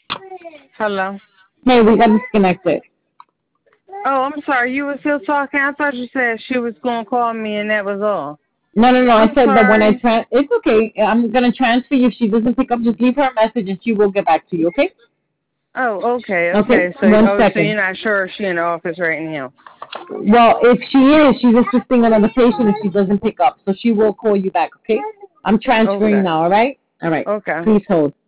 Hello. Hey, we got disconnected. Oh, I'm sorry. You were still talking. I thought you said she was gonna call me, and that was all. No, no, no. I I'm said that when sorry. it's okay. I'm gonna transfer you. If she doesn't pick up, just leave her a message and she will get back to you. Okay? Oh, okay, Okay. okay. So, One so you're second. not sure if she in the office right now? Well, if she is, she's assisting another patient. If she doesn't pick up, so she will call you back. Okay? I'm transferring Okay, now. All right? All right. okay. Please hold.